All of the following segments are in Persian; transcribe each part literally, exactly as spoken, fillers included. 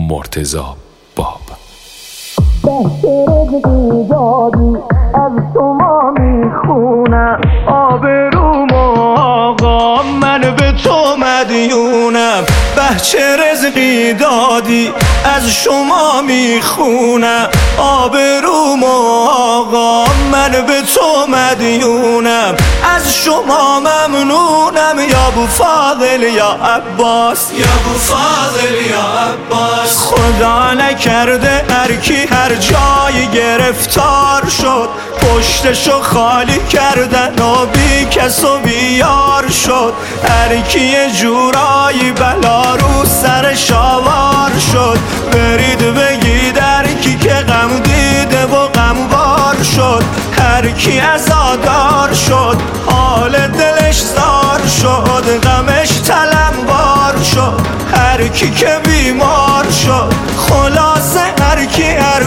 مرتضی باب. رزقی دادی از شما میخونم، آبروم آقا من به تو مدیونم. بچه رزقی دادی از شما میخونم، آبروم آقا من به تو مدیونم. از شما ممنونم یا ابو فاضل یا عباس، یا ابو فاضل یا عباس. خدا نکرده هر کی هر جایی گرفتار شد، پشتشو خالی کردن و بی کس و بیار شد. هر کی یه جورایی بلا رو سرش آوار شد، برید بگید هر کی که غم دیده و غمبار شد. هر کی عزادار شد حال دلش زار شد، غمش طلبکار شد. هر کی که بیمار شد، خلاصه هر کی هر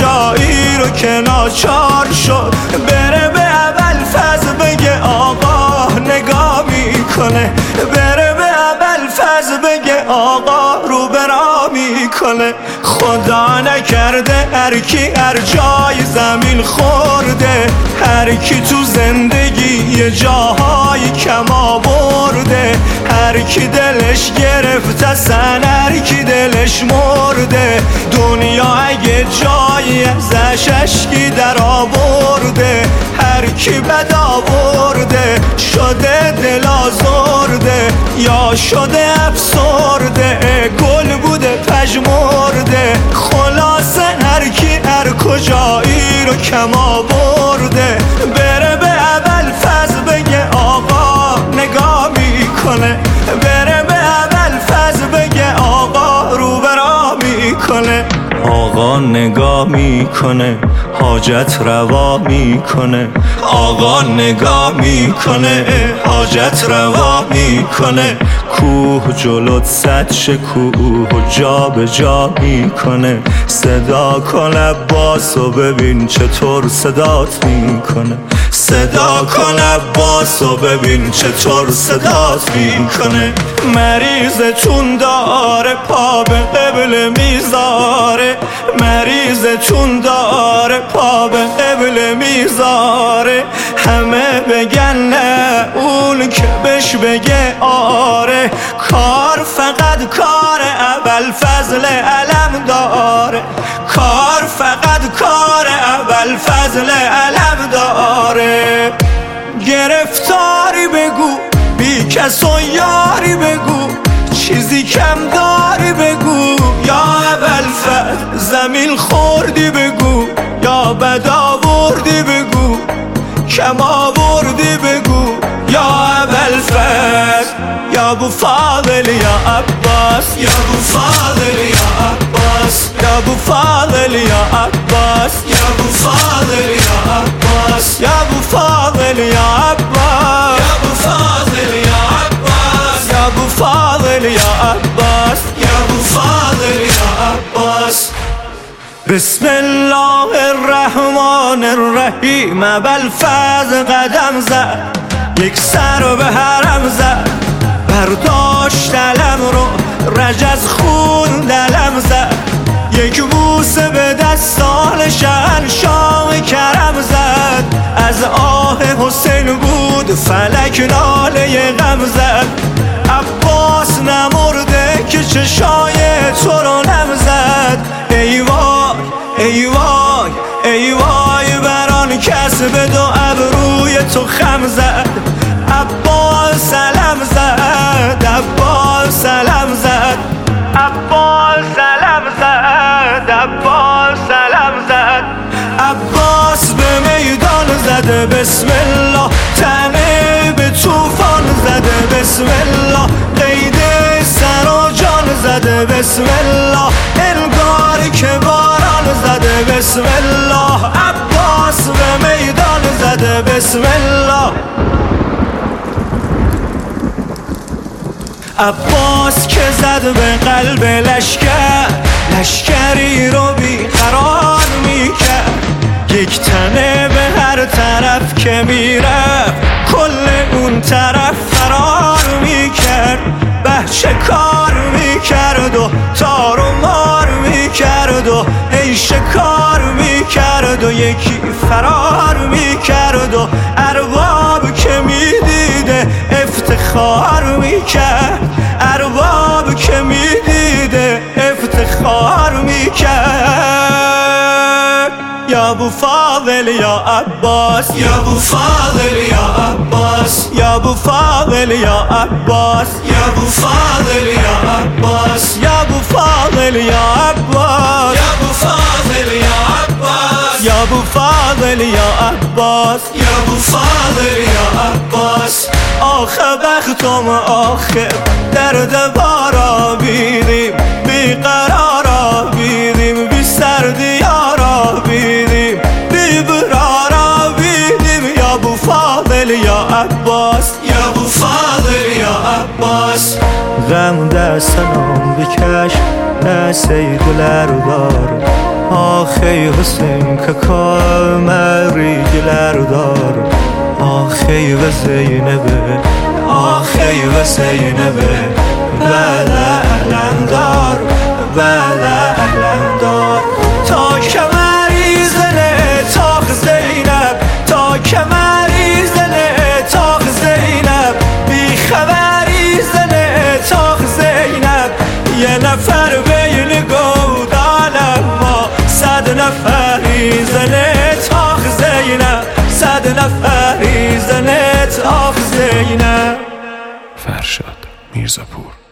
کجایی رو که ناچار شد، بره به ابوالفضل بگه آقا نگاه میکنه، بره به ابوالفضل بگه آقا رو برا میکنه. خدا نکرده هر کی هر جای زمین خورده، هر کی تو زندگی یه جاهای کم آورده، هر کی دلش گرفته سن، هر کی دلش مرده، دنیا اگه جایی ازش اشکی در آورده، هر کی بد آورده شده دل آزرده یا شده افسرده، گل بوده پژمرده. خلاصه هر کی هر کجایی رو کم آورده، بره به ابوالفضل بگه آقا نگاه میکنه، بره به ابوالفضل بگه آقا رو برا میکنه. آقا نگاه میکنه حاجت روا میکنه، آقا نگاه میکنه حاجت روا میکنه. کوه جلوت صد شکوه و جا به جا میکنه، صدا کن عباس و ببین چطور صدات میکنه، صدا کن عباس و ببین چطور صدات میکنه. مریضتون داره پا به قبله میذاره، مریضتون داره پا به قبله میذاره. همه بگن نه اون که بهش بگه آره، کار فقط کار ابوالفضل علم داره، کار فقط کار ابوالفضل علم داره. گرفتاری بگو بی کس و یاری بگو، چیزی کم داری بگو یا ابوالفضل، زمین خوردی بگو یا بد آوردی بگو، کم آوردی بگو یا ابوالفضل، یا ابو فاضل یا عباس، یا ابو فاضل یا عباس، یا ابو فاضل یا عباس، یا ابو فاضل یا عباس، یا ابو فاضل یا عباس، یا ابو فاضل یا عباس، یا ابو فاضل یا عباس، یا ابو فاضل یا عباس. بسم الله الرحمن الرحیم. ابوالفضل قدم زد، یک سر به حرم زد، برداشت دلم رو رجز خون دلم زد، یک بوسه به دستان شهنشاه کرم زد. از آه حسین بود فلک ناله غم زد، عباس نمرده که چشای تو رو نم زد. ای وای ای وای ای وای بران کس به دو ابروی تو خم زد. عباس سلام زد، عباس سلام زد، عباس سلام زد، عباس سلام زد. عباس به میدان زده بسم الله، تنه به طوفان زده بسم الله، قید سر و جان زده بسم الله، انگار که باران زده بسم الله. عباس به میدان زده بسم الله. عباس که زد به قلب لشکر، لشکری رو بیقرار میکرد، یک تنه به هر طرف که میرفت کل اون طرف فرار میکرد. بچه کار میکرد و تار و مار یکی شکار میکرد و یکی فرار میکرد و ارباب که میدیده افتخار میکرد، ارباب که میدیده افتخار میکرد. یا ابو فاضل یا عباس، یا ابو فاضل یا عباس، یا ابو فاضل یا عباس، یا ابو فاضل یا عباس، یا ابو فاضل یا عباس، یا ابو فاضل یا عباس، یا ابو فاضل یا عباس، یا ابو فاضل یا عباس. آخه بختم آخه درد بارا بیدیم، بی قرارا بیدیم، بی سردیارا بیدیم، بی برارا بیدیم. یا ابو فاضل یا عباس، یا ابو فاضل یا عباس. غم در سلام بکش نه سیدلر دار، آخی حسین که کامری دلر دار، آخی و زینبه، آخی و زینبه، بله علندار، بله علندار. تا کمری زنه تاق زینب، تا کمری زنه تاق زینب، بی خبری زنه تاق زینب. یه نفر بین گودال ما، صد نفری زنه تاق زینب، صد نفری زنه تاق زینب. فرشاد میرزاپور.